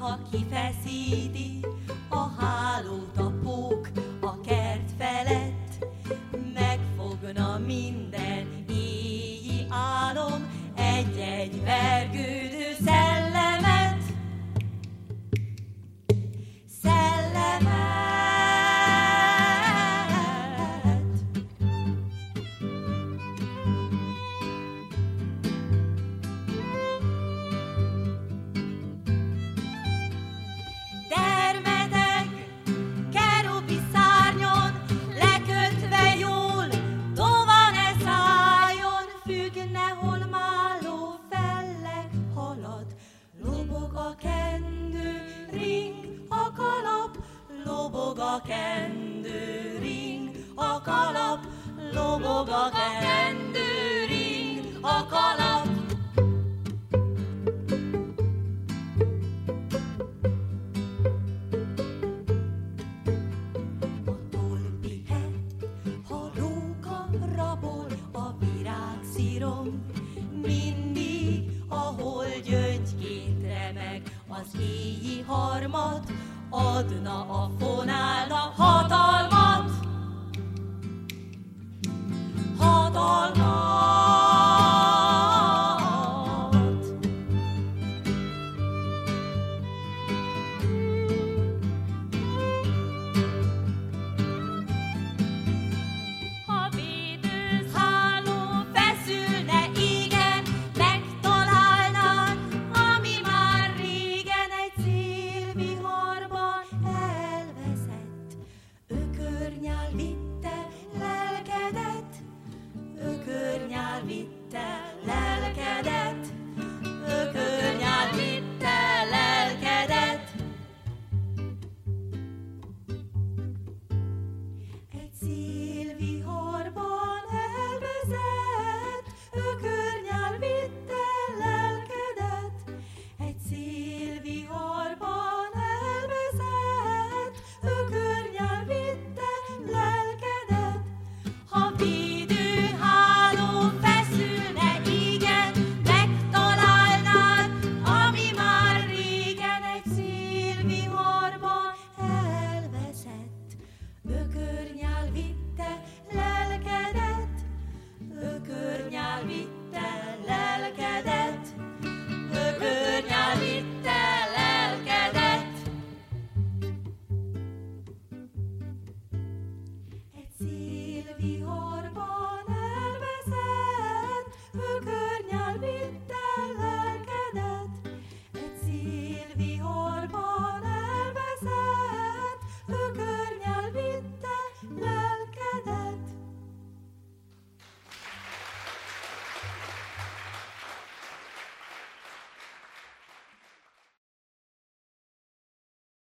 aki feszíti a hálót a pók a kert felett, megfogna minden éji álom egy-egy vergődő szellemet. A kendőring, a kalap, lobog a kendőring, a kalap. A toll pihen, ha róka rabol a virágszírom, mindig, ahol gyöngyként remeg az éji harmat, adna a fonálnak.